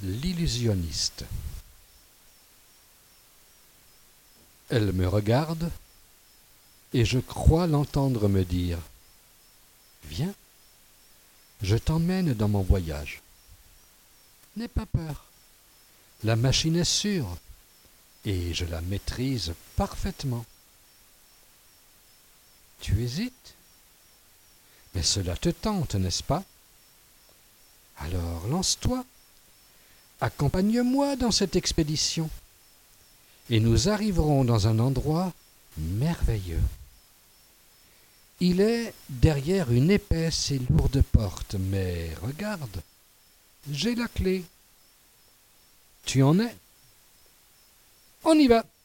l'illusionniste. Elle me regarde et je crois l'entendre me dire « Viens, je t'emmène dans mon voyage. N'aie pas peur, la machine est sûre et je la maîtrise parfaitement. » Tu hésites? Mais cela te tente, n'est-ce pas? Alors lance-toi, accompagne-moi dans cette expédition, et nous arriverons dans un endroit merveilleux. Il est derrière une épaisse et lourde porte, mais regarde, j'ai la clé. Tu en es? On y va!